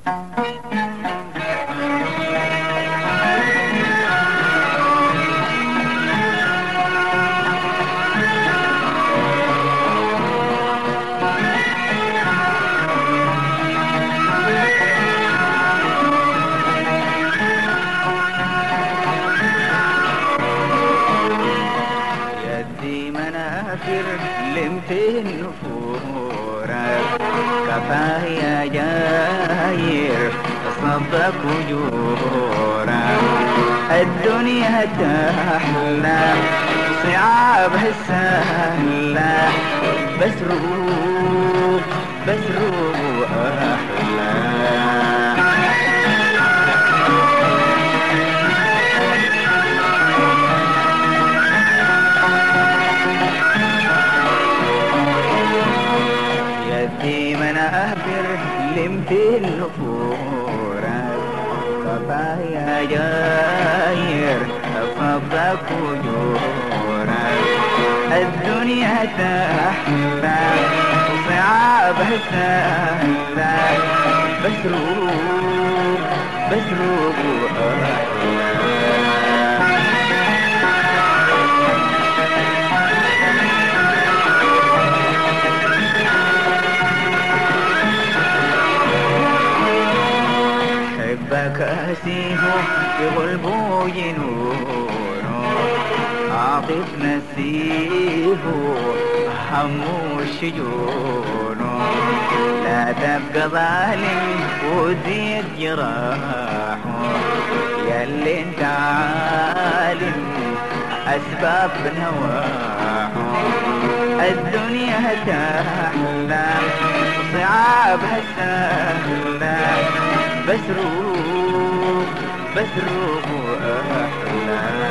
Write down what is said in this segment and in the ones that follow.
لمتين نفورك كفاه يا جاير صدق وجورك الدنيا تحلى صعابها سهلة بس روح بس روح أحلى لمتين نفورك كفاه يا جاير صدق وجورك الدنيا تحلى وصعابها سهلة بس روح بس روح أحلى كاسيه بغلبه ينور عاطف نسيه همه الشجون لا تبقى ظالم وزيد جراحه ياللي انت عالم اسباب نواحه الدنيا تحلى صعابها سهلة بس روح بس روح أحلى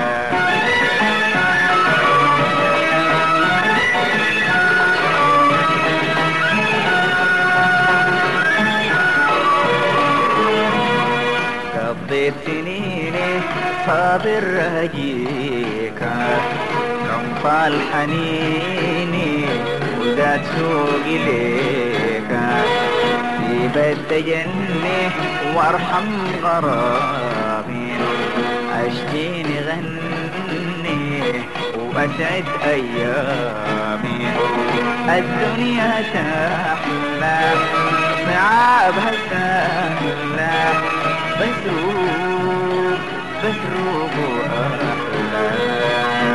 قضيت سنيني صابر رجيك كم طال حنيني وزاد شوقي ليك سيب التجني وارحم غرامي اشجيني غني واسعد ايامي الدنيا تحلى صعابها سهلة بس روح بس روح أحلى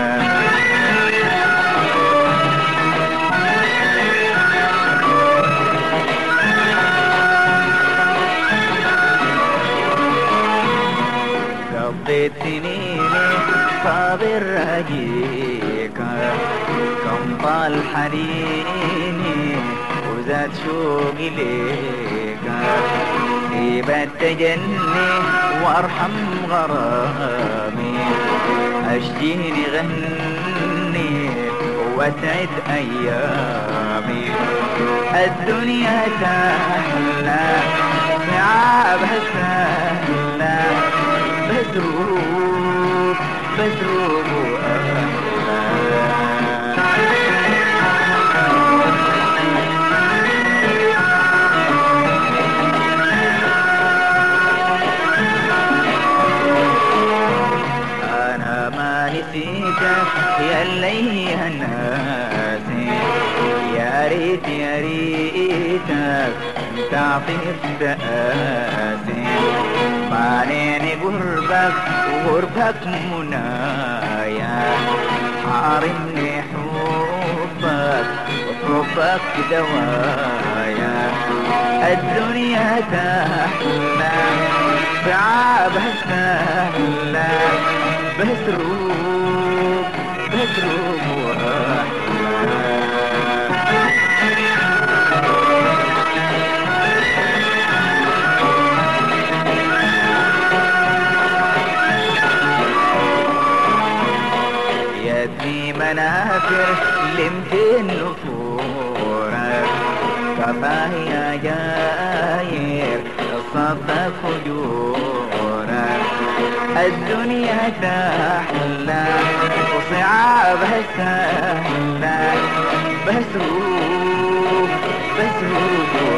قضيت سنيني صابر رجيك كم طال حنيني وزاد شوقي ليك سيب التجني وارحم غرامي اشجيني غني واسعد ايامي الدنيا تحلى صعابها سهلة بس روح بس روح أنا ما نسيتك يا اللي هناسي يا ريت يا ريتك تعطف تآسي مانعني قربك وغربك منايا حارمني حبك وحبك دوايا الدنيا تحلى صعابها سهلة بس روح بس روح أحلى منافر لمتين نفورك كفاه يا جاير صدق فجورك الدنيا تحلى وصعابها سهلة بس روح بس روح